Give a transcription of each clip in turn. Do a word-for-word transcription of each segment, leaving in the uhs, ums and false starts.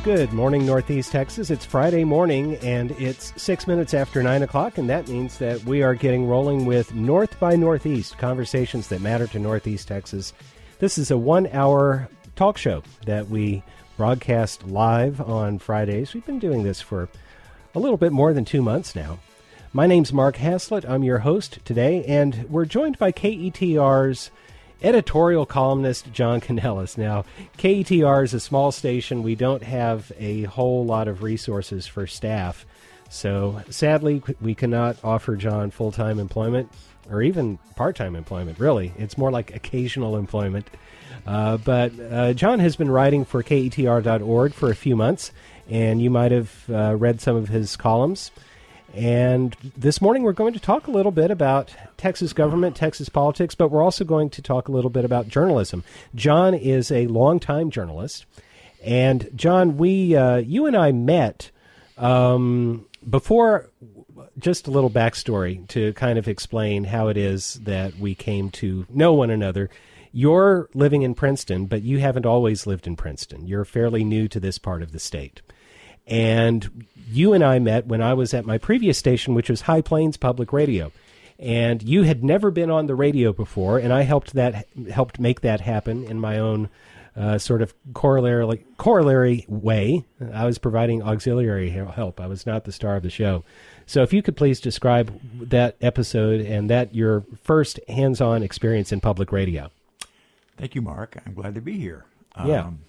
Good morning, Northeast Texas. It's Friday morning, and it's six minutes after nine o'clock, and that means that we are getting rolling with North by Northeast, conversations that matter to Northeast Texas. This is a one-hour talk show that we broadcast live on Fridays. We've been doing this for a little bit more than two months now. My name's Mark Haslett. I'm your host today, and we're joined by K E T R's editorial columnist John Kanellis. Now, K E T R is a small station. We don't have a whole lot of resources for staff. So, sadly, we cannot offer John full-time employment or even part-time employment, really. It's more like occasional employment. Uh, but uh, John has been writing for K E T R dot org for a few months, and you might have uh, read some of his columns. And this morning we're going to talk a little bit about Texas government, Texas politics, but we're also going to talk a little bit about journalism. John is a longtime journalist. And John, we, uh, you and I met um, before, just a little backstory to kind of explain how it is that we came to know one another. You're living in Princeton, but you haven't always lived in Princeton. You're fairly new to this part of the state. And you and I met when I was at my previous station, which was High Plains Public Radio. And you had never been on the radio before, and I helped that helped make that happen in my own uh, sort of corollary, corollary way. I was providing auxiliary help. I was not the star of the show. So if you could please describe that episode and that your first hands-on experience in public radio. Thank you, Mark. I'm glad to be here. Yeah. Um,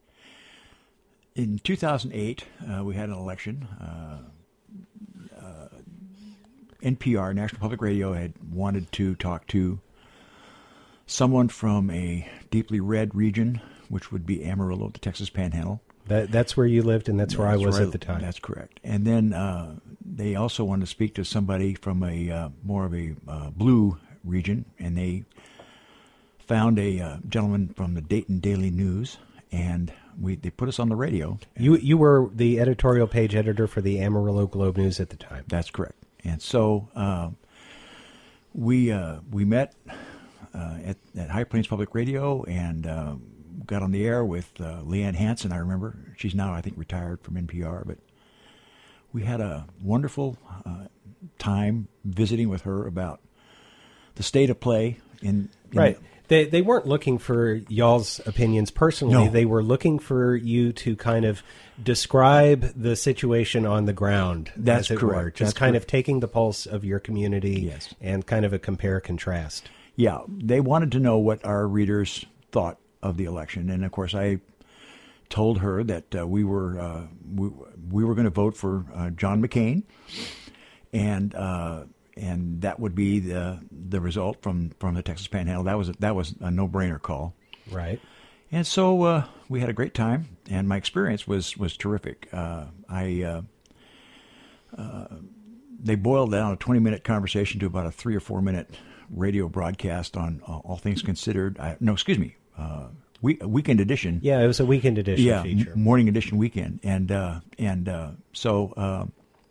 In two thousand eight, uh, we had an election. Uh, uh, N P R, National Public Radio, had wanted to talk to someone from a deeply red region, which would be Amarillo, the Texas Panhandle. That, that's where you lived, and that's, that's where I was where I, at the time. That's correct. And then uh, they also wanted to speak to somebody from a uh, more of a uh, blue region, and they found a uh, gentleman from the Dayton Daily News, and we they put us on the radio. You you were the editorial page editor for the Amarillo Globe News at the time. That's correct. And so uh, we uh, we met uh, at, at High Plains Public Radio and uh, got on the air with uh, Leanne Hansen. I remember she's now I think retired from N P R, but we had a wonderful uh, time visiting with her about the state of play in, in right. They they weren't looking for y'all's opinions personally. No. They were looking for you to kind of describe the situation on the ground. That's as it correct. Were. Just That's kind correct. of taking the pulse of your community Yes. and kind of a compare-contrast. Yeah, they wanted to know what our readers thought of the election, and of course, I told her that uh, we were uh, we, we were going to vote for uh, John McCain, and uh, and that would be the the result from, from the Texas Panhandle. That was a, that was a no-brainer call, Right. and so uh, we had a great time, and my experience was was terrific. Uh, I uh, uh, they boiled down a twenty-minute conversation to about a three or four minute radio broadcast on uh, All Things Considered. I, no, excuse me, uh, we, weekend edition. Yeah, it was a weekend edition yeah, feature. m- morning edition weekend, and uh, and uh, so uh,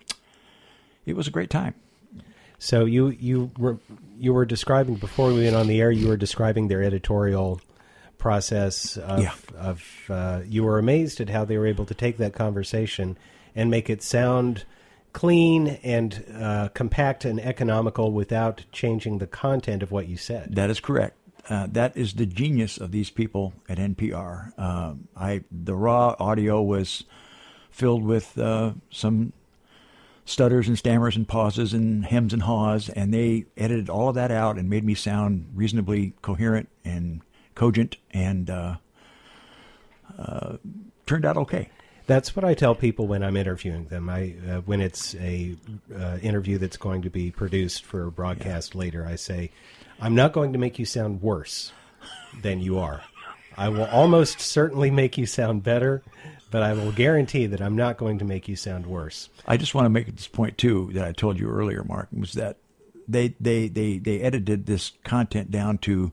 it was a great time. So you you were you were describing before we went on the air. You were describing their editorial process. Of, Yeah. Of uh, you were amazed at how they were able to take that conversation and make it sound clean and uh, compact and economical without changing the content of what you said. That is correct. Uh, that is the genius of these people at N P R. Uh, I the raw audio was filled with uh, some stutters and stammers and pauses and hems and haws, and they edited all of that out and made me sound reasonably coherent and cogent, and uh, uh, turned out okay. That's what I tell people when I'm interviewing them. I uh, when it's a uh, interview that's going to be produced for broadcast yeah. later, I say, I'm not going to make you sound worse than you are. I will almost certainly make you sound better, but I will guarantee that I'm not going to make you sound worse. I just want to make this point, too, that I told you earlier, Mark, was that they they, they, they edited this content down to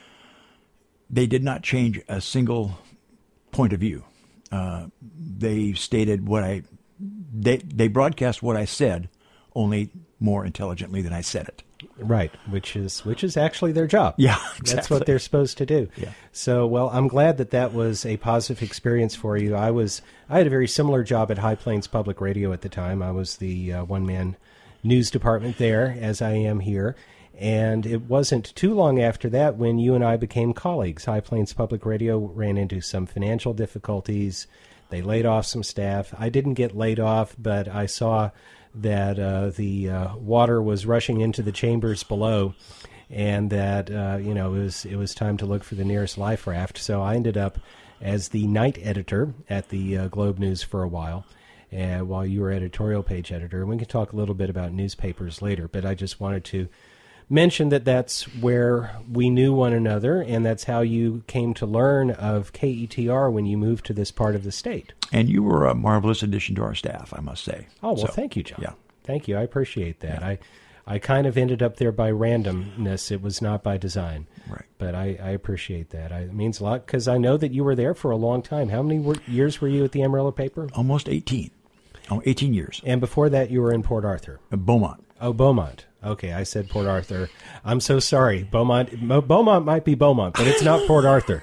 they did not change a single point of view. Uh, they stated what I they they broadcast what I said, only more intelligently than I said it. Right, which is which is actually their job. Yeah, exactly. That's what they're supposed to do. Yeah. So, well, I'm glad that that was a positive experience for you. I was I had a very similar job at High Plains Public Radio at the time. I was the uh, one-man news department there, as I am here. And it wasn't too long after that when you and I became colleagues. High Plains Public Radio ran into some financial difficulties. They laid off some staff. I didn't get laid off, but I saw that uh, the uh, water was rushing into the chambers below, and that uh, you know it was it was time to look for the nearest life raft. So I ended up as the night editor at the uh, Globe News for a while, uh, while you were editorial page editor. And we can talk a little bit about newspapers later, but I just wanted to mention that that's where we knew one another, and that's how you came to learn of K E T R when you moved to this part of the state. And you were a marvelous addition to our staff, I must say. Oh, well, so, thank you, John. Yeah. Thank you. I appreciate that. Yeah. I I kind of ended up there by randomness. It was not by design. Right. But I, I appreciate that. I, it means a lot because I know that you were there for a long time. How many wor- years were you at the Amarillo paper? Almost eighteen. Oh, eighteen years. And before that, you were in Port Arthur. Uh, Beaumont. Oh, Beaumont. Okay, I said Port Arthur. I'm so sorry. Beaumont Mo- Beaumont might be Beaumont, but it's not Port Arthur.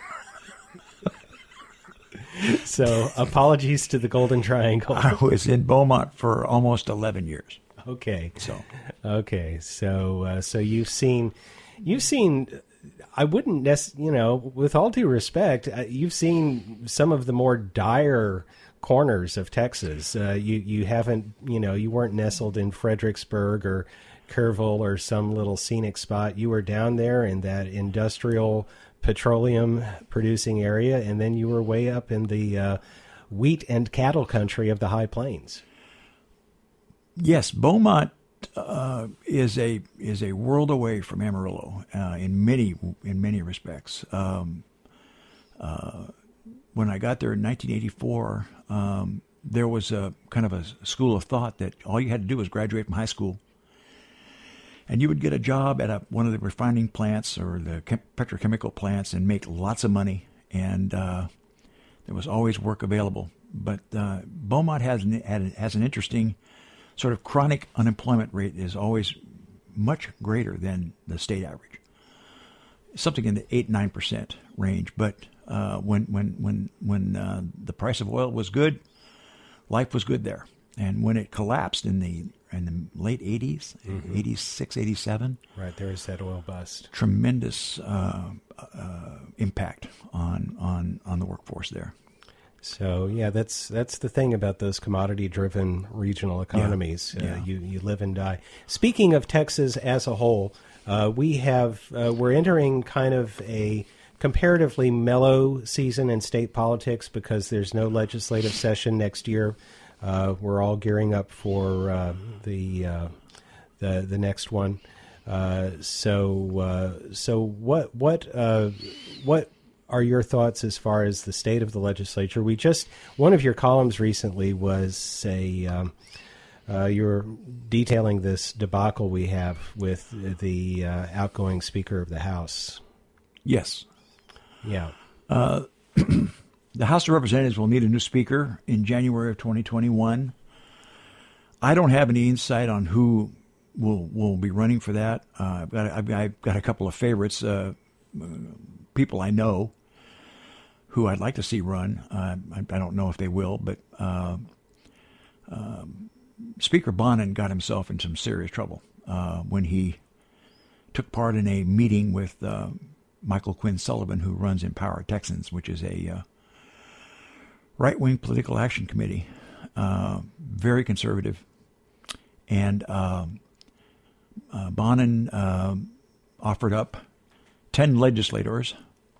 So apologies to the Golden Triangle. I was in Beaumont for almost eleven years. Okay. So Okay. So uh, so you've seen you've seen I wouldn't necessarily, you know, with all due respect, uh, you've seen some of the more dire corners of Texas. Uh, you you haven't, you know, you weren't nestled in Fredericksburg or Kerrville or some little scenic spot. You were down there in that industrial petroleum producing area, and then you were way up in the uh, wheat and cattle country of the High Plains. yes, Beaumont uh, is a is a world away from Amarillo uh, in many in many respects. Um, uh, when I got there in nineteen eighty-four, um, there was a kind of a school of thought that all you had to do was graduate from high school, and you would get a job at a, one of the refining plants or the chem- petrochemical plants and make lots of money, and uh, there was always work available. But uh, Beaumont has an, has an interesting sort of chronic unemployment rate is always much greater than the state average, something in the eight nine percent range. But uh, when when when when uh, the price of oil was good, life was good there. And when it collapsed in the in the late eighties, mm-hmm. eighty-six, eighty-seven, right, there was that oil bust. Tremendous uh, uh, impact on on on the workforce there. So yeah, that's that's the thing about those commodity-driven regional economies. Yeah. Uh, Yeah. you you live and die. Speaking of Texas as a whole, uh, we have uh, we're entering kind of a comparatively mellow season in state politics because there's no legislative session next year. Uh, we're all gearing up for uh, the uh, the the next one. Uh, so uh, so what what uh, what are your thoughts as far as the state of the legislature? We just one of your columns recently was a um, uh, you're detailing this debacle we have with the uh, outgoing Speaker of the House. Yes. Yeah. Uh, the House of Representatives will need a new speaker in January of twenty twenty-one. I don't have any insight on who will will be running for that. Uh, I've got I've, I've got a couple of favorites, uh, people I know who I'd like to see run. Uh, I, I don't know if they will, but uh, um, Speaker Bonnen got himself in some serious trouble uh, when he took part in a meeting with uh, Michael Quinn Sullivan, who runs Empower Texans, which is a uh, right-wing political action committee, uh, very conservative. And uh, uh, Bonnen uh, offered up ten legislators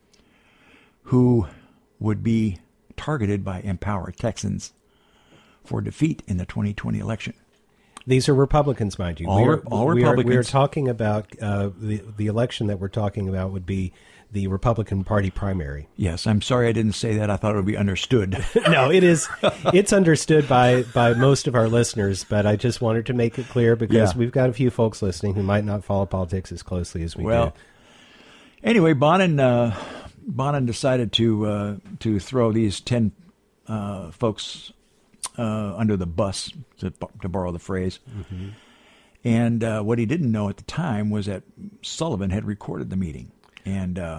who would be targeted by Empower Texans for defeat in the twenty twenty election. These are Republicans, mind you. All, we are, all we Republicans. Are, we are talking about uh, the the election that we're talking about would be the Republican Party primary. Yes, I'm sorry I didn't say that. I thought it would be understood. No, it is. It's understood by, by most of our listeners, but I just wanted to make it clear because Yeah. we've got a few folks listening who might not follow politics as closely as we well, do. Anyway, Bonnen uh, Bonnen decided to uh, to throw these ten uh, folks uh, under the bus, to, to borrow the phrase, Mm-hmm. And uh, what he didn't know at the time was that Sullivan had recorded the meeting. And uh,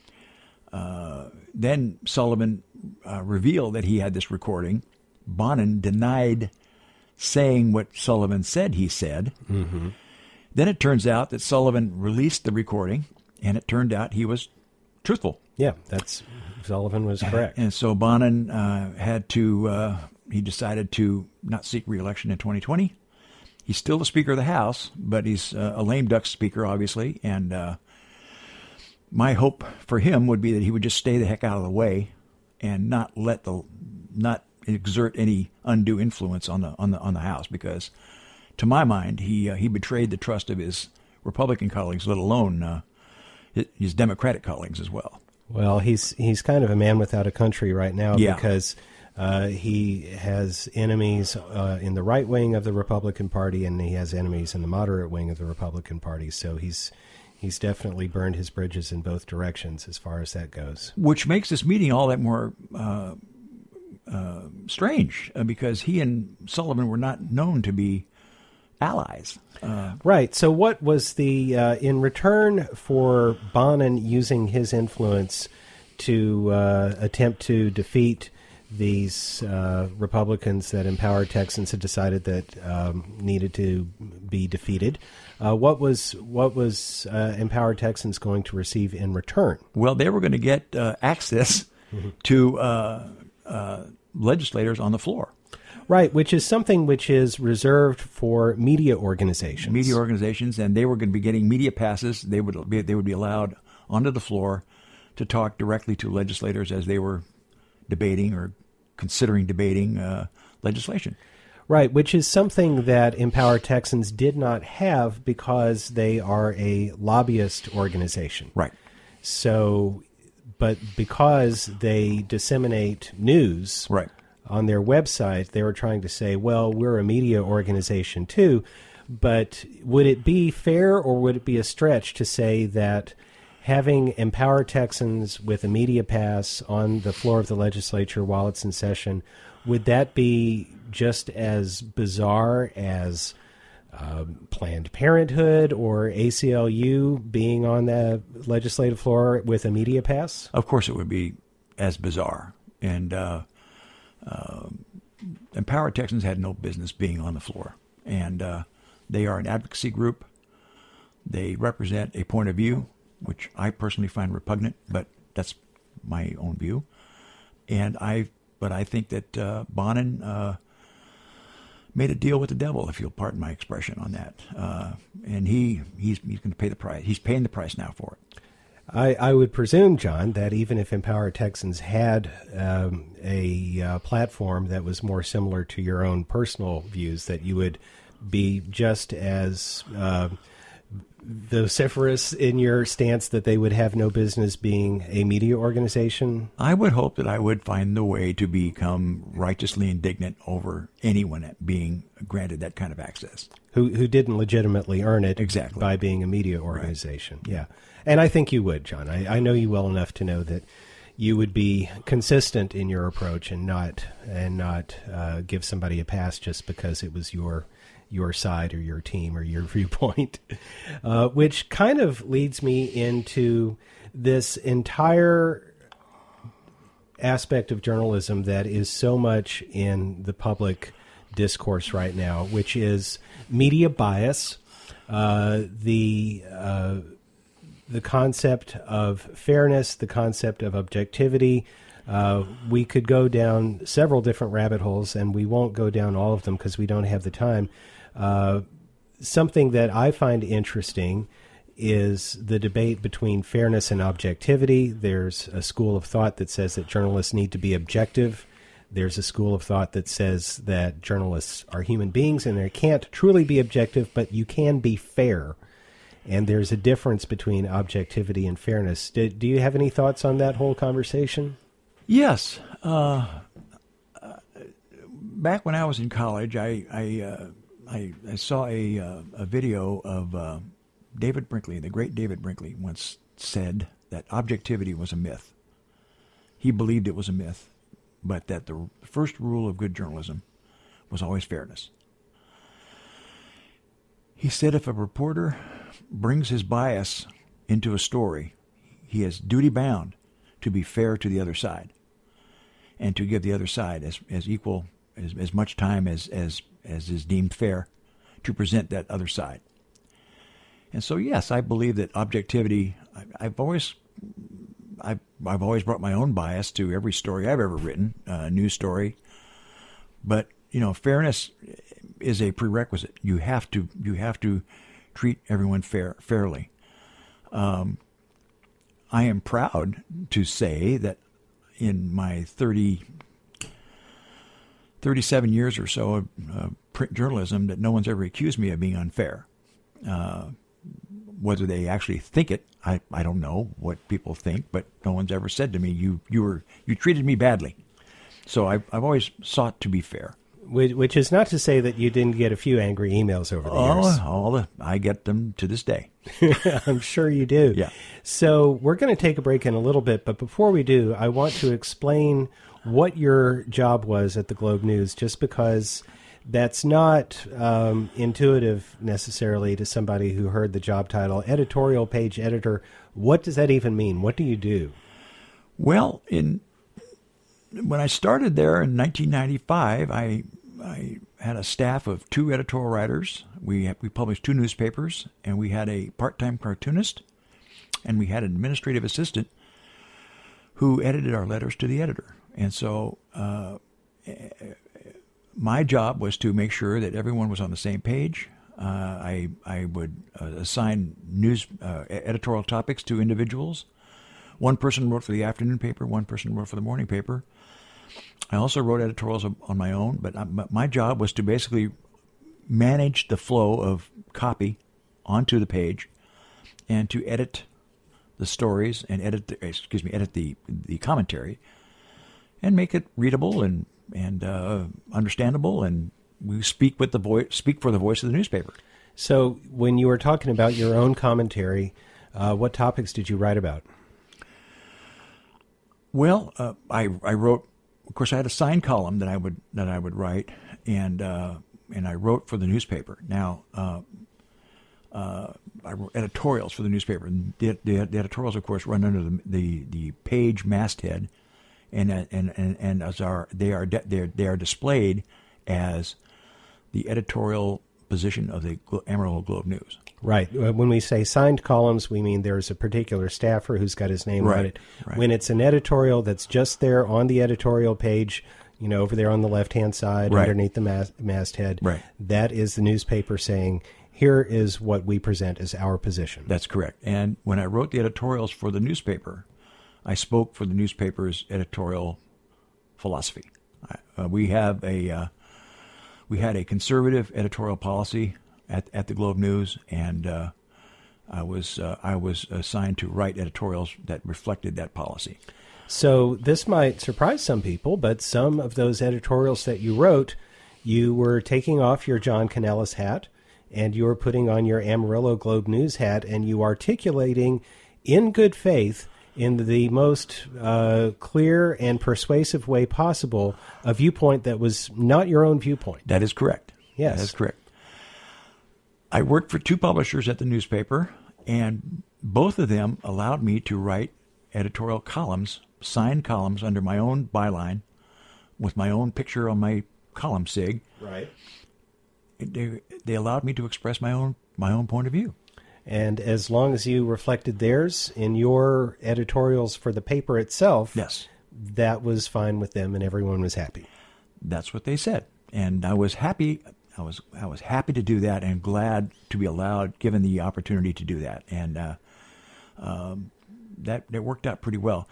uh, then Sullivan uh, revealed that he had this recording. Bonin denied saying what Sullivan said he said. Mm-hmm. Then it turns out that Sullivan released the recording, and it turned out he was truthful. Yeah, that's Sullivan was correct. And so Bonin uh, had to, uh, he decided to not seek re-election in twenty twenty. He's still the Speaker of the House, but he's uh, a lame duck speaker, obviously. And uh, my hope for him would be that he would just stay the heck out of the way and not let the, not exert any undue influence on the on the on the House, because, to my mind, he uh, he betrayed the trust of his Republican colleagues, let alone uh, his Democratic colleagues as well. Well, he's he's kind of a man without a country right now, yeah. because uh, he has enemies uh, in the right wing of the Republican Party, and he has enemies in the moderate wing of the Republican Party. So he's he's definitely burned his bridges in both directions as far as that goes. Which makes this meeting all that more uh, uh, strange, uh, because he and Sullivan were not known to be allies. Uh, right. So what was the, uh, in return for Bonin using his influence to uh, attempt to defeat these uh, Republicans that Empower Texans had decided that um, needed to be defeated, uh, what was what was uh, Empower Texans going to receive in return? Well, they were going to get uh, access mm-hmm. to uh, uh, legislators on the floor. Right, which is something which is reserved for media organizations. Media organizations, and they were going to be getting media passes. They would be, they would be allowed onto the floor to talk directly to legislators as they were debating or considering debating uh, legislation. Right, which is something that Empower Texans did not have because they are a lobbyist organization. Right. So, but because they disseminate news. Right. On their website, they were trying to say, well, we're a media organization too, but would it be fair or would it be a stretch to say that having Empower Texans with a media pass on the floor of the legislature while it's in session, would that be just as bizarre as uh, Planned Parenthood or A C L U being on the legislative floor with a media pass? Of course it would be as bizarre. And uh Uh, Empower Texans had no business being on the floor, and uh, they are an advocacy group. They represent a point of view, which I personally find repugnant, but that's my own view. And I, but I think that uh, Bonin uh, made a deal with the devil, if you'll pardon my expression on that. Uh, and he he's he's going to pay the price. He's paying the price now for it. I, I would presume, John, that even if Empower Texans had um, a uh, platform that was more similar to your own personal views, that you would be just as uh, vociferous in your stance that they would have no business being a media organization? I would hope that I would find the way to become righteously indignant over anyone being granted that kind of access. Who who didn't legitimately earn it exactly. by being a media organization. Right. Yeah. And I think you would, John. I, I know you well enough to know that you would be consistent in your approach and not and not uh, give somebody a pass just because it was your your side or your team or your viewpoint, uh, which kind of leads me into this entire aspect of journalism that is so much in the public discourse right now, which is media bias, uh, the uh, the concept of fairness, the concept of objectivity. Uh, we could go down several different rabbit holes, and we won't go down all of them because we don't have the time. Uh, something that I find interesting is the debate between fairness and objectivity. There's a school of thought that says that journalists need to be objective. There's a school of thought that says that journalists are human beings and they can't truly be objective, but you can be fair. And there's a difference between objectivity and fairness. Do, do you have any thoughts on that whole conversation? Yes. Uh, uh, back when I was in college, I I, uh, I, I saw a, uh, a video of uh, David Brinkley. The great David Brinkley once said that objectivity was a myth. He believed it was a myth, but that the first rule of good journalism was always fairness. He said if a reporter brings his bias into a story, he is duty-bound to be fair to the other side and to give the other side as, as equal, as, as much time as, as, as is deemed fair to present that other side. And so, yes, I believe that objectivity, I, I've always... I've, I've always brought my own bias to every story I've ever written, a uh, news story. But, you know, fairness is a prerequisite. You have to you have to treat everyone fair fairly. Um, I am proud to say that in my thirty, thirty-seven years or so of uh, print journalism, that no one's ever accused me of being unfair. Uh, whether they actually think it, I, I don't know what people think, but no one's ever said to me, you you were you treated me badly. So I've, I've always sought to be fair. Which, which is not to say that you didn't get a few angry emails over the oh, years. All the, I get them to this day. I'm sure you do. Yeah. So we're going to take a break in a little bit, but before we do, I want to explain what your job was at the Globe News, just because that's not um, intuitive necessarily to somebody who heard the job title, editorial page editor. What does that even mean? What do you do? Well, in when I started there in nineteen ninety-five, I I had a staff of two editorial writers. We we published two newspapers, and we had a part-time cartoonist, and we had an administrative assistant who edited our letters to the editor. And so uh, my job was to make sure that everyone was on the same page. Uh, I I would uh, assign news uh, editorial topics to individuals. One person wrote for the afternoon paper. One person wrote for the morning paper. I also wrote editorials on my own, but my job was to basically manage the flow of copy onto the page and to edit the stories and edit the, excuse me, edit the the commentary and make it readable and and uh, understandable, and we speak with the voice, speak for the voice of the newspaper. So, when you were talking about your own commentary, uh, what topics did you write about? Well, uh, I I wrote. Of course, I had a signed column that I would that I would write, and uh, and I wrote for the newspaper. Now, uh, uh, I wrote editorials for the newspaper. The, the, the editorials, of course, run under the the, the page masthead, and and and and as are they are they are, they are displayed as the editorial position of the Amarillo Globe News. Right. When we say signed columns, we mean there's a particular staffer who's got his name right. on it. Right. When it's an editorial that's just there on the editorial page, you know, over there on the left-hand side, right. underneath the mas- masthead, right. that is the newspaper saying, here is what we present as our position. That's correct. And when I wrote the editorials for the newspaper, I spoke for the newspaper's editorial philosophy. Uh, we have a uh, we had a conservative editorial policy at at the Globe News, and uh, I was uh, I was assigned to write editorials that reflected that policy. So this might surprise some people, but some of those editorials that you wrote, you were taking off your John Kanellis hat, and you were putting on your Amarillo Globe News hat, and you articulating in good faith, in the most uh, clear and persuasive way possible, a viewpoint that was not your own viewpoint. That is correct. Yes. That is correct. I worked for two publishers at the newspaper, and both of them allowed me to write editorial columns, signed columns under my own byline, with my own picture on my column sig. Right. They, they allowed me to express my own my own point of view. And as long as you reflected theirs in your editorials for the paper itself, yes, that was fine with them, and everyone was happy. That's what they said, and I was happy. I was I was happy to do that, and glad to be allowed, given the opportunity to do that, and uh, um, that that worked out pretty well.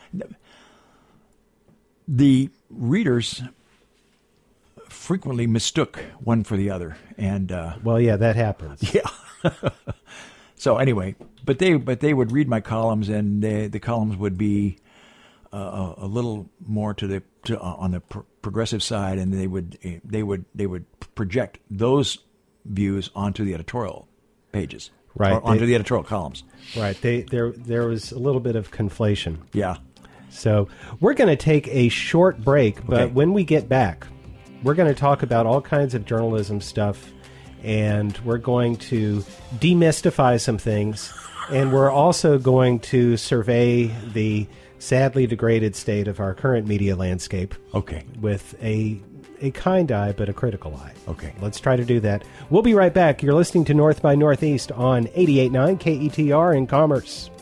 The readers frequently mistook one for the other, and uh, well, yeah, that happens. Yeah. So anyway, but they but they would read my columns, and they, the columns would be uh, a little more to the to, uh, on the pr- progressive side, and they would they would they would project those views onto the editorial pages, right? Or onto they, the editorial columns, right? They there there was a little bit of conflation. Yeah. So we're going to take a short break, but okay. when we get back, we're going to talk about all kinds of journalism stuff. and we're going to demystify some things, and we're also going to survey the sadly degraded state of our current media landscape. Okay. With a a kind eye, but a critical eye. Okay. Let's try to do that. We'll be right back. You're listening to North by Northeast on eighty-eight point nine K E T R in Commerce.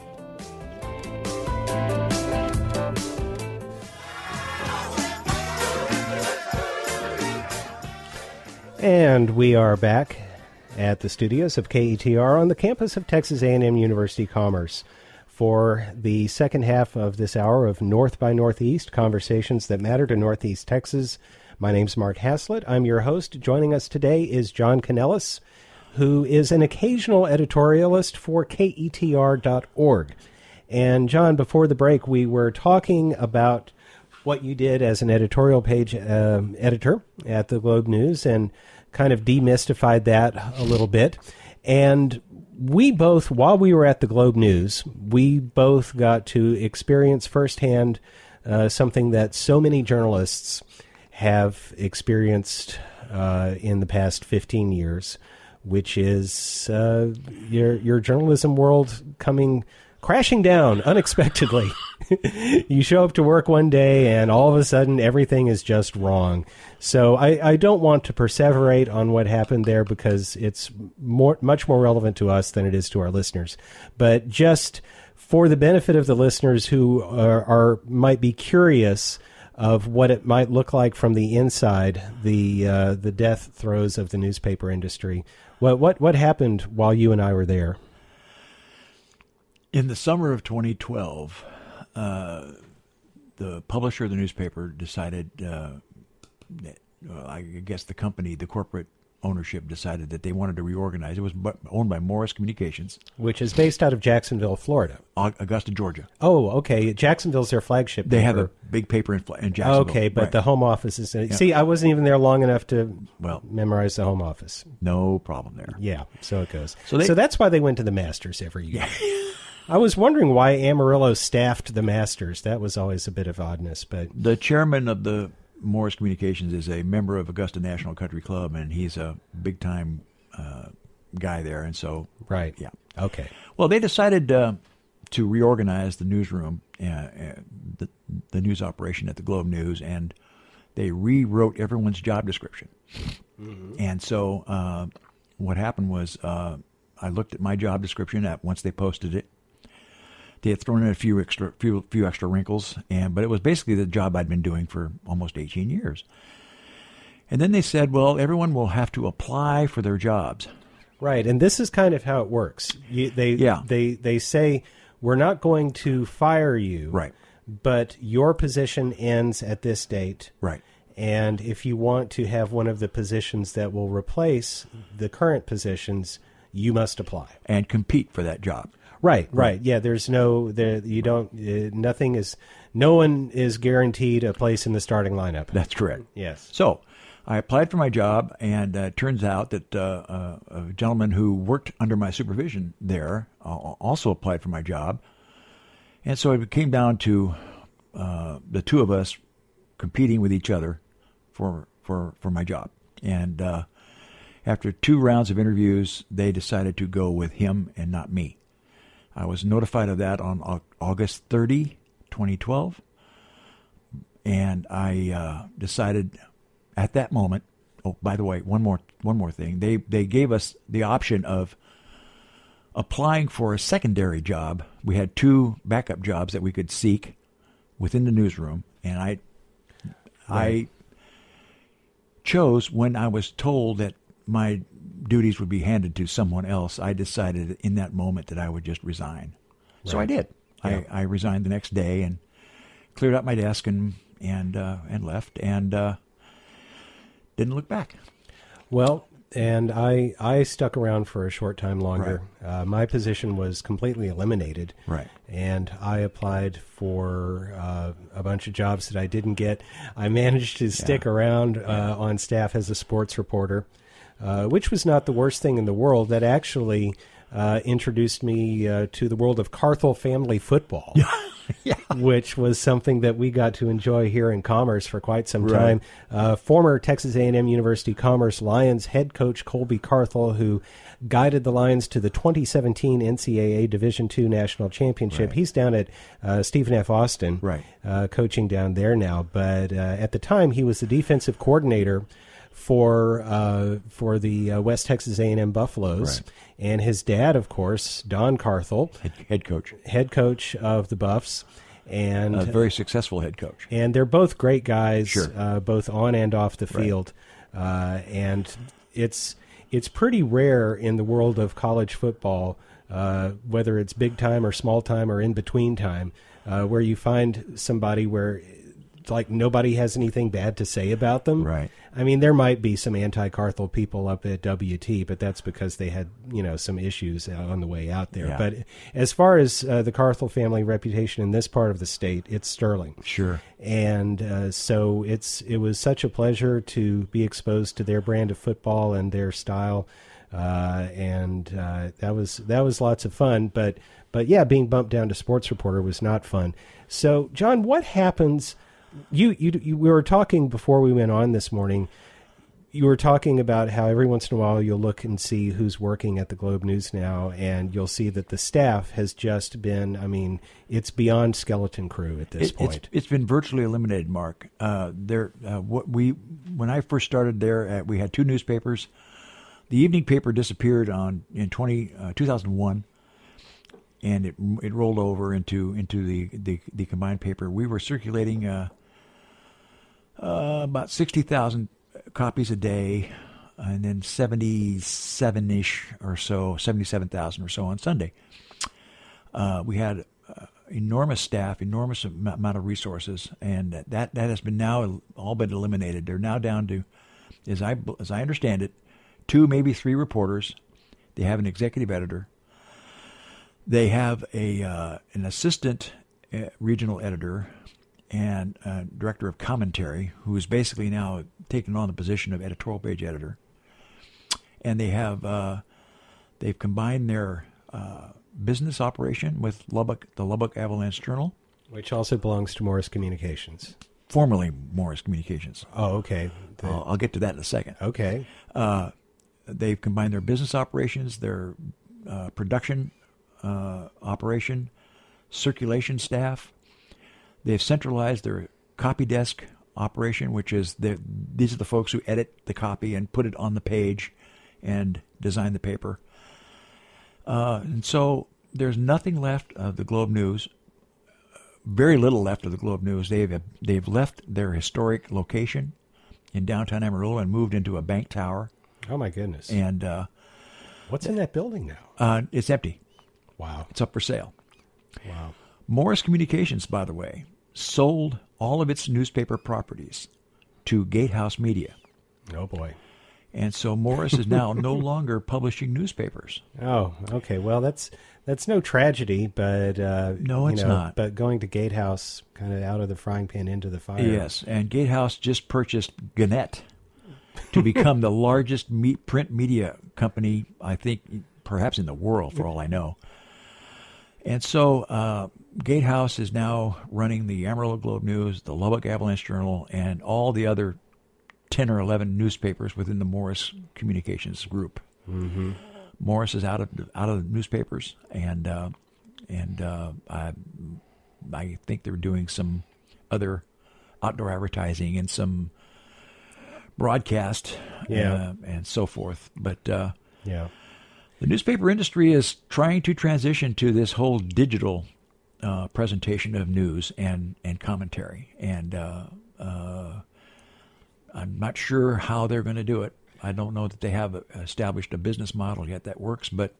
And we are back at the studios of K E T R on the campus of Texas A and M University Commerce for the second half of this hour of North by Northeast, conversations that matter to Northeast Texas. My name's Mark Haslett. I'm your host. Joining us today is John Kanellis, who is an occasional editorialist for K E T R dot org. And John, before the break, we were talking about what you did as an editorial page uh, editor at the Globe News and kind of demystified that a little bit. And we both, while we were at the Globe News, we both got to experience firsthand uh, something that so many journalists have experienced uh, in the past fifteen years, which is uh, your your journalism world coming crashing down unexpectedly. You show up to work one day and all of a sudden everything is just wrong. So I, I don't want to perseverate on what happened there because it's more much more relevant to us than it is to our listeners. But just for the benefit of the listeners who are, are might be curious of what it might look like from the inside, the uh, the death throes of the newspaper industry. What what what happened while you and I were there? In the summer of twenty twelve, uh, the publisher of the newspaper decided, uh, that, uh, I guess the company, the corporate ownership decided that they wanted to reorganize. It was owned by Morris Communications, which is based out of Jacksonville, Florida. Augusta, Georgia. Oh, okay. Jacksonville's their flagship paper. They have a big paper in, in Jacksonville. Okay, but right. the home office is... In, yeah. See, I wasn't even there long enough to well, memorize the home office. No problem there. Yeah, so it goes. So, they, so that's why they went to the Masters every year. Yeah. I was wondering why Amarillo staffed the Masters. That was always a bit of oddness, but... The chairman of the Morris Communications is a member of Augusta National Country Club, and he's a big-time uh, guy there, and so... Right. Yeah. Okay. Well, they decided uh, to reorganize the newsroom, uh, uh, the, the news operation at the Globe News, and they rewrote everyone's job description. Mm-hmm. And so uh, what happened was uh, I looked at my job description at once they posted it. They had thrown in a few extra, few, few extra wrinkles, and but it was basically the job I'd been doing for almost eighteen years. And then they said, well, everyone will have to apply for their jobs. Right, and this is kind of how it works. You, they, yeah. they, they say, we're not going to fire you, right, but your position ends at this date. Right. And if you want to have one of the positions that will replace the current positions, you must apply. And compete for that job. Right, right. Yeah, there's no, there, you don't, uh, nothing is, no one is guaranteed a place in the starting lineup. That's correct. Yes. So I applied for my job, and uh, it turns out that uh, uh, a gentleman who worked under my supervision there uh, also applied for my job. And so it came down to uh, the two of us competing with each other for, for, for my job. And uh, after two rounds of interviews, they decided to go with him and not me. I was notified of that on August thirtieth, twenty twelve, and I uh, decided at that moment. Oh, by the way, one more one more thing. They they gave us the option of applying for a secondary job. We had two backup jobs that we could seek within the newsroom, and I right. I chose when I was told that my duties would be handed to someone else. I decided in that moment that I would just resign. Right. So I did. Yeah. I, I resigned the next day and cleared out my desk and and uh, and left and uh, didn't look back. Well, and I I stuck around for a short time longer. Right. Uh, my position was completely eliminated. Right. And I applied for uh, a bunch of jobs that I didn't get. I managed to stick yeah. around uh, yeah. on staff as a sports reporter. Uh, which was not the worst thing in the world. That actually uh, introduced me uh, to the world of Carthel family football. yeah. which was something that we got to enjoy here in Commerce for quite some time. Right. Uh, former Texas A and M University Commerce Lions head coach Colby Carthel, who guided the Lions to the twenty seventeen N C double A Division two National Championship. Right. He's down at uh, Stephen F. Austin, right. uh, coaching down there now. But uh, at the time, he was the defensive coordinator for uh, for the uh, West Texas A and M Buffaloes. Right. And his dad, of course, Don Carthel, head, head coach, head coach of the Buffs, and a very successful head coach. And they're both great guys, sure. uh, both on and off the field. Right. Uh, and it's it's pretty rare in the world of college football, uh, whether it's big time or small time or in between time, uh, where you find somebody where like nobody has anything bad to say about them. Right. I mean, there might be some anti-Carthel people up at W T, but that's because they had, you know, some issues on the way out there. Yeah. But as far as uh, the Carthel family reputation in this part of the state, it's sterling. Sure. And uh, so it's it was such a pleasure to be exposed to their brand of football and their style, uh, and uh, that was that was lots of fun. But but yeah, being bumped down to sports reporter was not fun. So, John, what happens? You, you, you, we were talking before we went on this morning. You were talking about how every once in a while you'll look and see who's working at the Globe News now, and you'll see that the staff has just been, I mean, it's beyond skeleton crew at this it, point. It's, it's been virtually eliminated, Mark. Uh, there, uh, what we when I first started there, uh, we had two newspapers. The evening paper disappeared on in twenty, uh, two thousand one. And it it rolled over into into the, the, the combined paper. We were circulating uh, uh, about sixty thousand copies a day, and then seventy-seven-ish or so, seventy-seven thousand or so on Sunday. Uh, we had uh, enormous staff, enormous amount of resources, and that, that has been now all but eliminated. They're now down to, as I, as I understand it, two, maybe three reporters. They have an executive editor. They have a uh, an assistant uh, regional editor and uh, director of commentary, who is basically now taken on the position of editorial page editor. And they have uh, they've combined their uh, business operation with Lubbock, the Lubbock Avalanche Journal, which also belongs to Morris Communications, formerly Morris Communications. Oh, okay. The, I'll, I'll get to that in a second. Okay. Uh, they've combined their business operations, their uh, production. Uh, operation, circulation staff. They've centralized their copy desk operation, which is the, these are the folks who edit the copy and put it on the page and design the paper. Uh, and so there's nothing left of the Globe News, very little left of the Globe News. They've, they've left their historic location in downtown Amarillo and moved into a bank tower. Oh, my goodness. And uh, what's in that building now? Uh, it's empty. Wow. It's up for sale. Wow. Morris Communications, by the way, sold all of its newspaper properties to Gatehouse Media. Oh, boy. And so Morris is now no longer publishing newspapers. Oh, okay. Well, that's that's no tragedy, but uh, no, it's you know, not. But going to Gatehouse, kind of out of the frying pan into the fire. Yes, and Gatehouse just purchased Gannett to become the largest meat print media company, I think, perhaps in the world, for all I know. And so uh, Gatehouse is now running the Amarillo Globe News, the Lubbock Avalanche Journal, and all the other ten or eleven newspapers within the Morris Communications group. Mm-hmm. Morris is out of out of the newspapers, and uh, and uh, I, I think they're doing some other outdoor advertising and some broadcast, yeah. uh, and so forth. But uh, yeah. The newspaper industry is trying to transition to this whole digital uh, presentation of news and, and commentary. And uh, uh, I'm not sure how they're going to do it. I don't know that they have established a business model yet that works, but...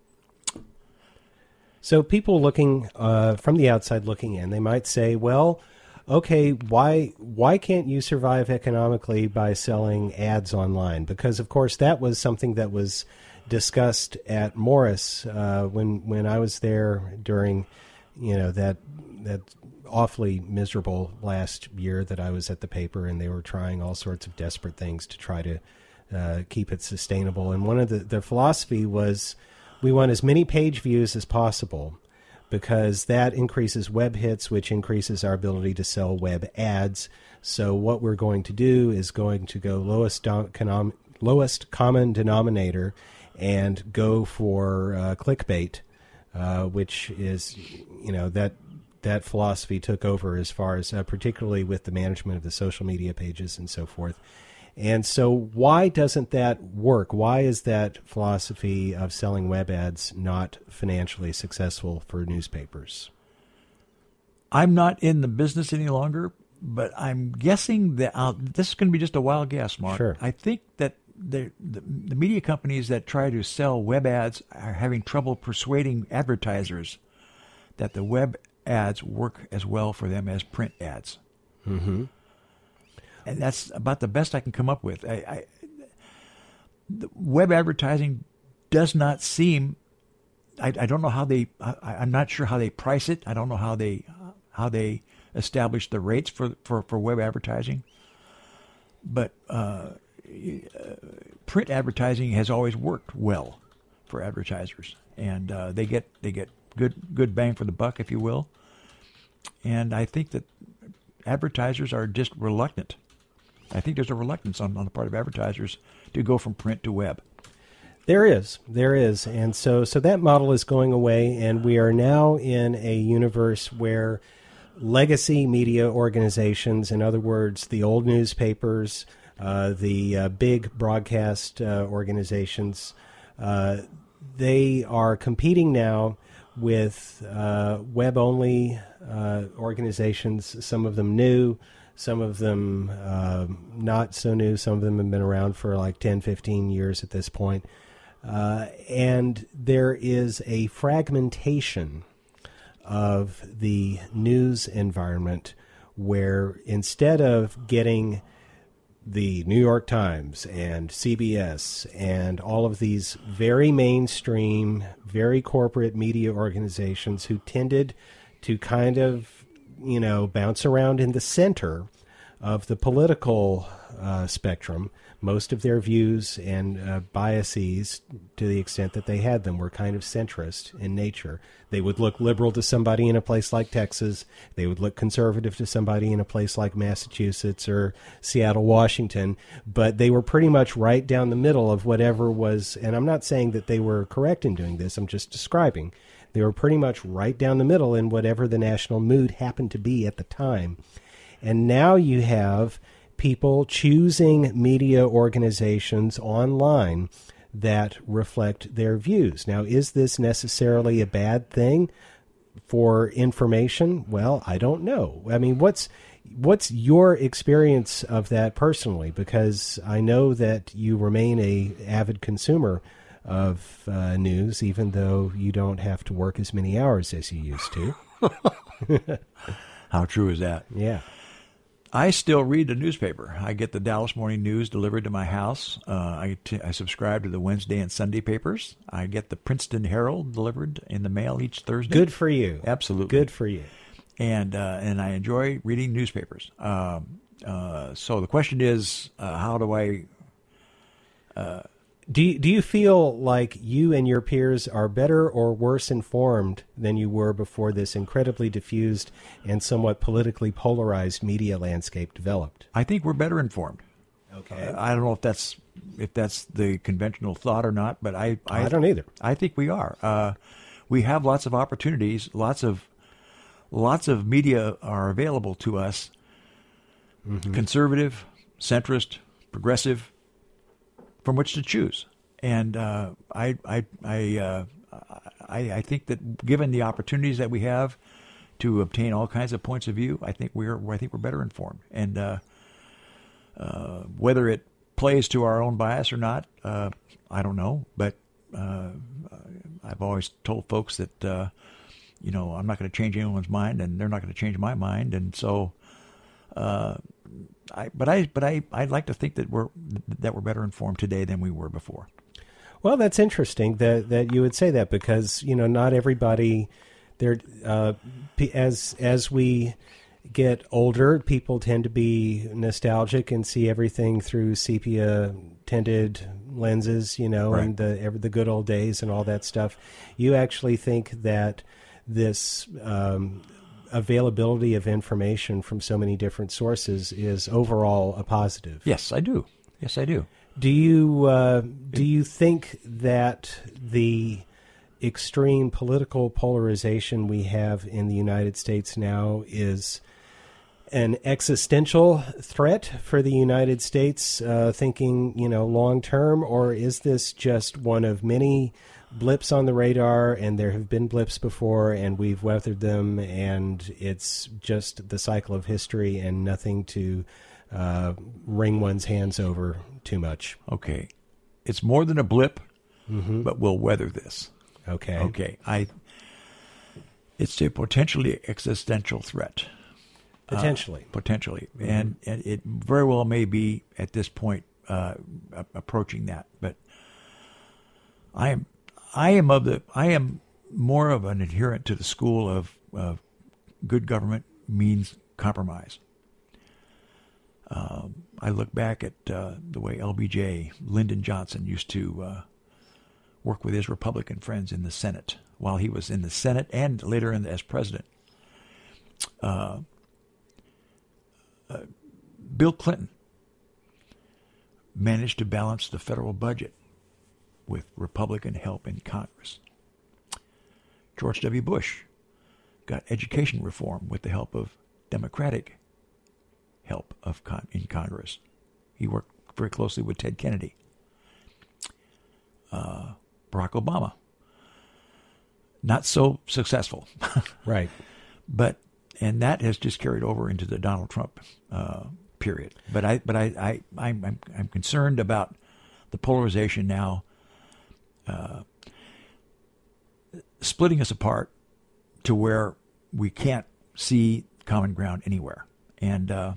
So people looking uh, from the outside looking in, they might say, well, okay, why why can't you survive economically by selling ads online? Because, of course, that was something that was discussed at Morris uh, when when I was there during, you know, that that awfully miserable last year that I was at the paper, and they were trying all sorts of desperate things to try to uh, keep it sustainable. And one of the, the philosophy was we want as many page views as possible, because that increases web hits, which increases our ability to sell web ads. So what we're going to do is going to go lowest do- lowest common denominator and go for uh, clickbait, uh, which is, you know, that that philosophy took over as far as uh, particularly with the management of the social media pages and so forth. And so why doesn't that work? Why is that philosophy of selling web ads not financially successful for newspapers? I'm not in the business any longer, but I'm guessing that uh, this is going to be just a wild guess, Mark. Sure. I think that the, the the media companies that try to sell web ads are having trouble persuading advertisers that the web ads work as well for them as print ads. Mm-hmm. And that's about the best I can come up with. I, I, the web advertising does not seem. I, I don't know how they. I, I'm not sure how they price it. I don't know how they how they establish the rates for for, for web advertising. But uh, print advertising has always worked well for advertisers, and uh, they get they get good good bang for the buck, if you will. And I think that advertisers are just reluctant. I think there's a reluctance on, on the part of advertisers to go from print to web. There is, there is, and so so that model is going away, and we are now in a universe where legacy media organizations, in other words, the old newspapers, uh, the uh, big broadcast uh, organizations, uh, they are competing now with uh, web-only uh, organizations, some of them new, some of them uh, not so new, some of them have been around for like ten, fifteen years at this point. Uh, and there is a fragmentation of the news environment where instead of getting the New York Times and C B S and all of these very mainstream, very corporate media organizations who tended to kind of, you know, bounce around in the center of the political uh, spectrum, most of their views and uh, biases, to the extent that they had them, were kind of centrist in nature. They would look liberal to somebody in a place like Texas. They would look conservative to somebody in a place like Massachusetts or Seattle, Washington. But they were pretty much right down the middle of whatever was, and I'm not saying that they were correct in doing this, I'm just describing. They were pretty much right down the middle in whatever the national mood happened to be at the time. And now you have people choosing media organizations online that reflect their views. Now, is this necessarily a bad thing for information? Well, I don't know. I mean, what's what's your experience of that personally? Because I know that you remain a avid consumer of uh, news, even though you don't have to work as many hours as you used to. How true is that? Yeah. I still read the newspaper. I get the Dallas Morning News delivered to my house. Uh, I, t- I subscribe to the Wednesday and Sunday papers. I get the Princeton Herald delivered in the mail each Thursday. Good for you. Absolutely. Good for you. And uh, and I enjoy reading newspapers. Um, uh, so the question is, uh, how do I... Uh, Do you, do you feel like you and your peers are better or worse informed than you were before this incredibly diffused and somewhat politically polarized media landscape developed? I think we're better informed. Okay. Uh, I don't know if that's if that's the conventional thought or not, but I I, I don't either. I think we are. Uh, we have lots of opportunities. Lots of lots of media are available to us. Mm-hmm. Conservative, centrist, progressive, from which to choose. And uh, I I I, uh, I I think that given the opportunities that we have to obtain all kinds of points of view, I think we're I think we're better informed. And uh, uh, whether it plays to our own bias or not, uh, I don't know. But uh, I've always told folks that uh, you know I'm not going to change anyone's mind, and they're not going to change my mind. And so. Uh, I, but I, but I, I'd like to think that we're that we're better informed today than we were before. Well, that's interesting that that you would say that, because you know not everybody there. Uh, as as we get older, people tend to be nostalgic and see everything through sepia tinted lenses, you know, right. and the the good old days and all that stuff. You actually think that this um, availability of information from so many different sources is overall a positive. Yes, I do. Yes, I do. Do you uh, do you think that the extreme political polarization we have in the United States now is an existential threat for the United States, uh, thinking, you know, long term, or is this just one of many blips on the radar, and there have been blips before and we've weathered them, and it's just the cycle of history and nothing to uh, wring one's hands over too much? Okay. It's more than a blip, mm-hmm. but we'll weather this. Okay. Okay. I. It's a potentially existential threat. Potentially. Uh, potentially. Mm-hmm. And, and it very well may be at this point uh, approaching that. But I am I am of the I am more of an adherent to the school of, of good government means compromise. Um, I look back at uh, the way L B J, Lyndon Johnson, used to uh, work with his Republican friends in the Senate while he was in the Senate and later in the, as president. Uh, uh, Bill Clinton managed to balance the federal budget with Republican help in Congress. George W. Bush got education reform with the help of Democratic help of con- in Congress. He worked very closely with Ted Kennedy. Uh, Barack Obama, not so successful. Right. But, and that has just carried over into the Donald Trump uh, period. But I, but I, I, I'm, I'm, I'm concerned about the polarization now, uh, splitting us apart to where we can't see common ground anywhere. And uh,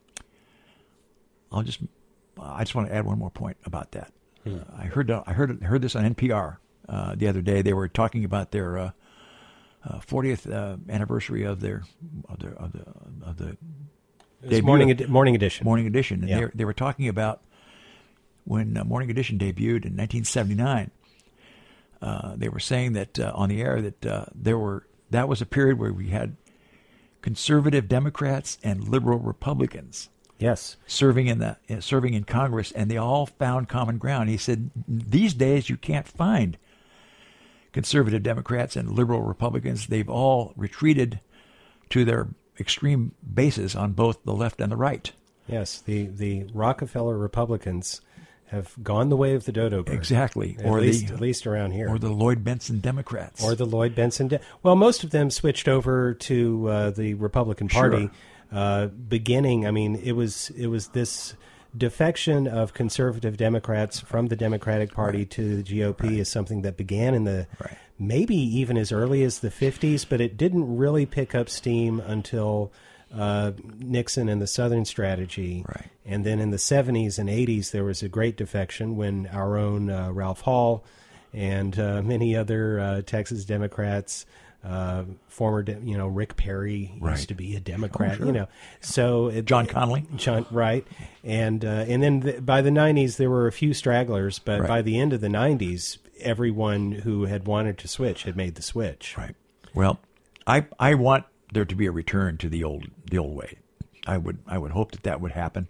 I'll just, I just want to add one more point about that. Hmm. Uh, I heard, I heard, heard this on N P R uh, the other day. They were talking about their uh, uh, fortieth uh, anniversary of their, of the, of the, of the debut, morning, edi- morning edition. Morning edition, and yeah. they they were talking about when uh, Morning Edition debuted in nineteen seventy-nine. Uh, they were saying that uh, on the air that uh, there were that was a period where we had conservative Democrats and liberal Republicans, yes, serving in the uh, serving in Congress, and they all found common ground. He said, these days you can't find conservative Democrats and liberal Republicans. They've all retreated to their extreme bases on both the left and the right. Yes, the the Rockefeller Republicans have gone the way of the dodo bird. Exactly. At or least, the, at least around here. Or the Lloyd Bentsen Democrats. Or the Lloyd Bentsen. De- well, most of them switched over to uh, the Republican Party. Sure. Uh, beginning, I mean, it was it was this defection of conservative Democrats from the Democratic Party right. to the G O P right. is something that began in the right. maybe even as early as the fifties, but it didn't really pick up steam until Uh, Nixon and the Southern Strategy. Right. And then in the seventies and eighties, there was a great defection when our own uh, Ralph Hall and uh, many other uh, Texas Democrats, uh, former, de- you know, Rick Perry right. used to be a Democrat, oh, sure. you know. So it, John Connolly. John, right. And uh, and then the, by the nineties, there were a few stragglers, but right. by the end of the nineties, everyone who had wanted to switch had made the switch. Right. Well, I I want there to be a return to the old the old way. I would I would hope that that would happen.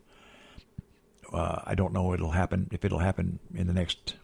Uh, I don't know it'll happen if it'll happen in the next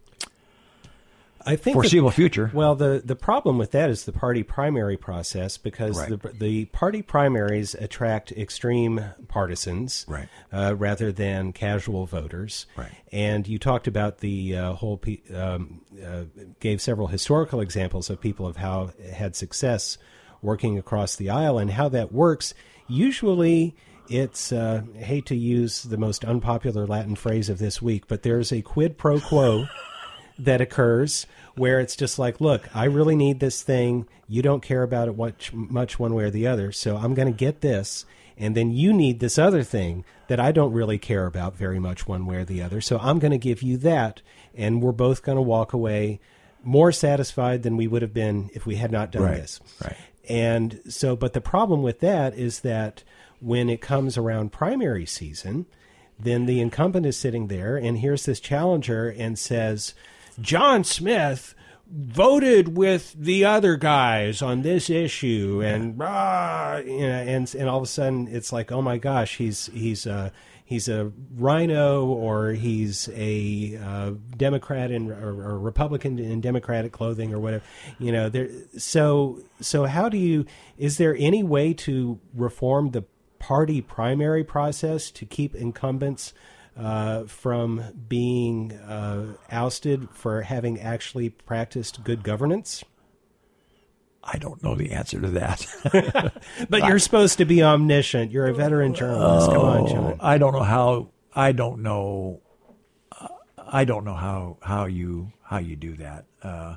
I think foreseeable that, future. Well, the, the problem with that is the party primary process, because right. the the party primaries attract extreme partisans right. uh, rather than casual voters. Right. And you talked about the uh, whole pe- um, uh, gave several historical examples of people of how had success working across the aisle and how that works. Usually it's, uh, I hate to use the most unpopular Latin phrase of this week, but there's a quid pro quo that occurs where it's just like, look, I really need this thing. You don't care about it much, much one way or the other, so I'm going to get this. And then you need this other thing that I don't really care about very much one way or the other, so I'm going to give you that, and we're both going to walk away more satisfied than we would have been if we had not done right. this. Right. And so, but the problem with that is that when it comes around primary season, then the incumbent is sitting there, and here's this challenger and says, John Smith voted with the other guys on this issue, and ah, you know, and and all of a sudden it's like, oh my gosh, he's he's a he's a rhino, or he's a uh, Democrat in or, or Republican in Democratic clothing, or whatever, you know. There, so so how do you? Is there any way to reform the party primary process to keep incumbents Uh, from being uh, ousted for having actually practiced good governance? I don't know the answer to that. But you're supposed to be omniscient. You're a veteran journalist. Come on, John. I don't know how. I don't know. Uh, I don't know how how you how you do that. Uh,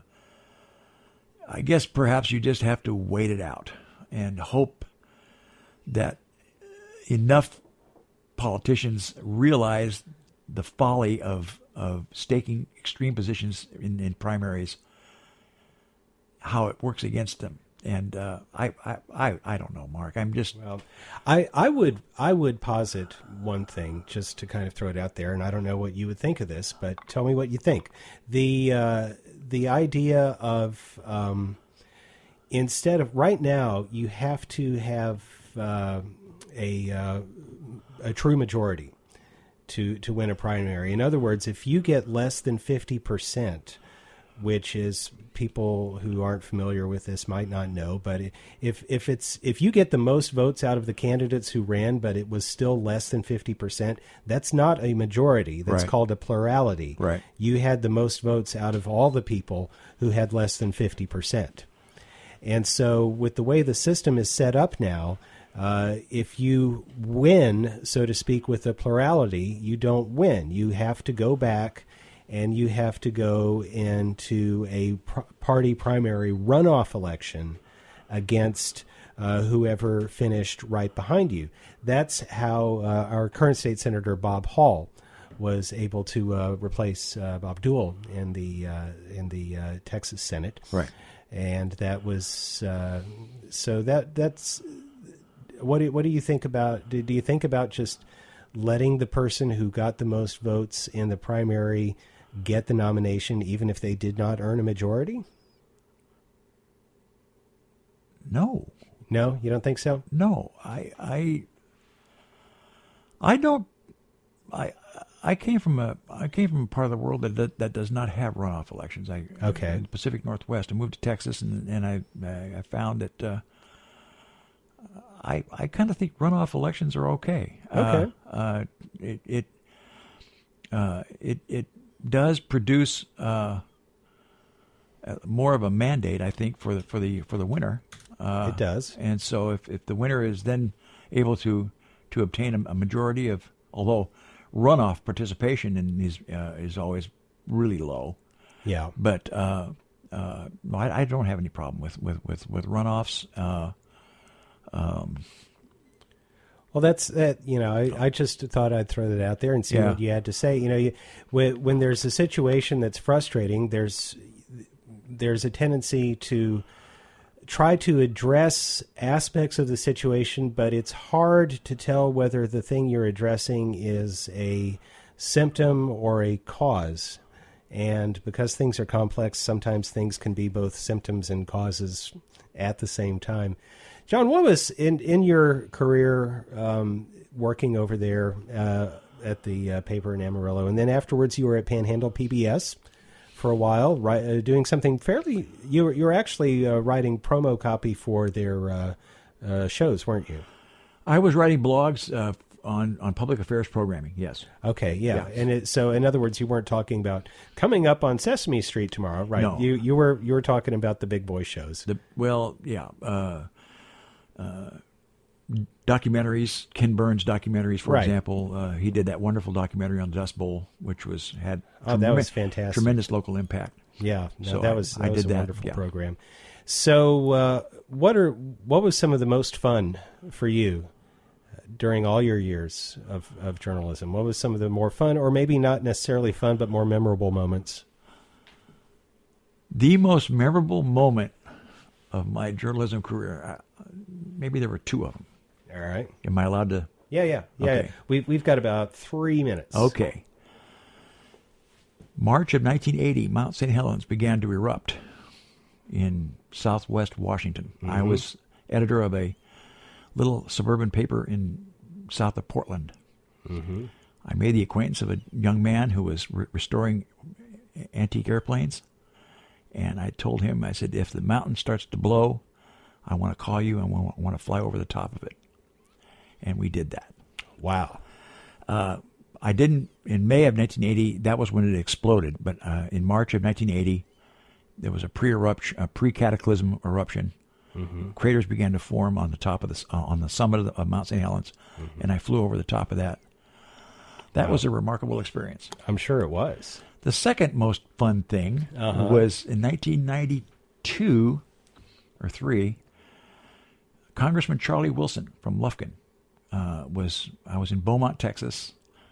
I guess perhaps you just have to wait it out and hope that enough politicians realize the folly of of staking extreme positions in, in primaries, how it works against them. And uh, I, I, I, I don't know, Mark. I'm just well, I, I would I would posit one thing just to kind of throw it out there, and I don't know what you would think of this, but tell me what you think. The uh, the idea of um, instead of right now, you have to have uh, a uh, a true majority to, to win a primary. In other words, if you get less than fifty percent, which is, people who aren't familiar with this might not know, but if if it's if you get the most votes out of the candidates who ran, but it was still less than fifty percent, that's not a majority. That's right. called a plurality. Right. You had the most votes out of all the people who had less than fifty percent. And so with the way the system is set up now, Uh, if you win, so to speak, with a plurality, you don't win. You have to go back and you have to go into a pr- party primary runoff election against uh, whoever finished right behind you. That's how uh, our current state senator, Bob Hall, was able to uh, replace uh, Bob Deuel in the uh, in the uh, Texas Senate. Right. And that was uh, so that that's. What do, what do you think about, do, do you think about just letting the person who got the most votes in the primary get the nomination even if they did not earn a majority? No. No, you don't think so? No. I I I don't I I came from a I came from a part of the world that that, that does not have runoff elections. I okay. In the Pacific Northwest. I moved to Texas, and and I I found that uh, I I kind of think runoff elections are okay. Okay. Uh, uh, it it uh, it it does produce uh, more of a mandate, I think, for the for the for the winner. Uh, it does. And so if, if the winner is then able to to obtain a, a majority of, although runoff participation in is uh, is always really low. Yeah. But uh, uh, I, I don't have any problem with with with, with runoffs. Uh, um, well, that's that. You know, I, I just thought I'd throw that out there and see yeah. what you had to say. You know, you, when when there's a situation that's frustrating, there's there's a tendency to try to address aspects of the situation, but it's hard to tell whether the thing you're addressing is a symptom or a cause. And because things are complex, sometimes things can be both symptoms and causes at the same time. John, what was in, in your career um, working over there uh, at the uh, paper in Amarillo, and then afterwards you were at Panhandle P B S for a while, right, uh, doing something fairly, you were, you were actually uh, writing promo copy for their uh, uh, shows, weren't you? I was writing blogs uh, on, on public affairs programming, yes. Okay, yeah. yeah. And it, so, in other words, you weren't talking about coming up on Sesame Street tomorrow, right? No. You you were you were talking about the big boy shows. The, well, yeah. Uh, uh, documentaries, Ken Burns documentaries, for right. example. Uh, he did that wonderful documentary on Dust Bowl, which was had oh, that was fantastic. Tremendous local impact. Yeah, no, so that I, was that I was did a that, wonderful yeah. program. So, uh, what are what was some of the most fun for you during all your years of, of journalism? What was some of the more fun, or maybe not necessarily fun, but more memorable moments? The most memorable moment of my journalism career, uh, maybe there were two of them. All right. Am I allowed to? Yeah, yeah, yeah. Okay. We've we've got about three minutes. Okay. March of nineteen eighty, Mount Saint Helens began to erupt in southwest Washington. Mm-hmm. I was editor of a little suburban paper in south of Portland. Mm-hmm. I made the acquaintance of a young man who was re- restoring antique airplanes. And I told him, I said, if the mountain starts to blow, I want to call you and I want to fly over the top of it. And we did that. Wow. Uh, I didn't, in May of nineteen eighty, that was when it exploded. But uh, in March of nineteen eighty, there was a pre-eruption, a pre-cataclysm eruption. Mm-hmm. Craters began to form on the top of the, uh, on the summit of, the, of Mount Saint Helens. Mm-hmm. And I flew over the top of that. That wow. was a remarkable experience. I'm sure it was. The second most fun thing uh-huh. was in nineteen ninety-two or three, Congressman Charlie Wilson from Lufkin uh, was, I was in Beaumont, Texas,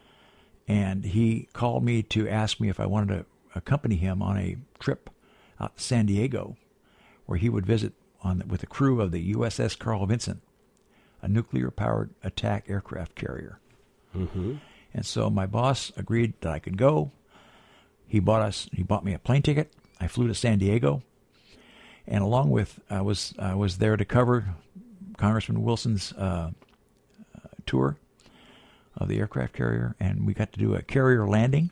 and he called me to ask me if I wanted to accompany him on a trip out to San Diego, where he would visit on with the crew of the U S S Carl Vinson, a nuclear-powered attack aircraft carrier. Mm-hmm. And so my boss agreed that I could go. He bought us. He bought me a plane ticket. I flew to San Diego, and along with I was I was there to cover Congressman Wilson's uh, uh, tour of the aircraft carrier, and we got to do a carrier landing,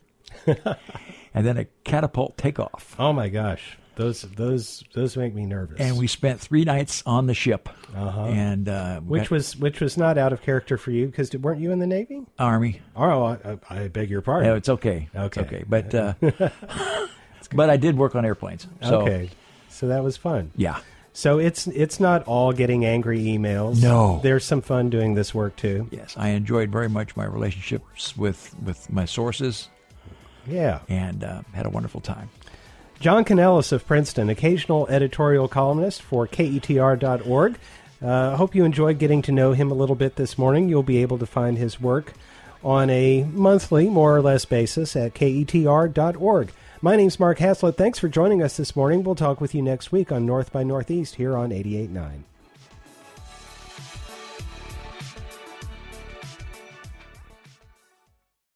and then a catapult takeoff. Oh my gosh, those those those make me nervous. And we spent three nights on the ship, uh-huh. and uh, which got, was which was not out of character for you because weren't you in the Navy? Army. Oh, I, I beg your pardon. Yeah, it's okay. Okay, it's okay, but uh, but I did work on airplanes. So, okay, so that was fun. Yeah. So it's it's not all getting angry emails. No. There's some fun doing this work too. Yes, I enjoyed very much my relationships with, with my sources. Yeah. And uh, had a wonderful time. John Kanellis of Princeton, occasional editorial columnist for K E T R dot org. I uh, hope you enjoyed getting to know him a little bit this morning. You'll be able to find his work on a monthly, more or less basis at K E T R dot org. My name's Mark Haslett. Thanks for joining us this morning. We'll talk with you next week on North by Northeast here on eighty-eight point nine.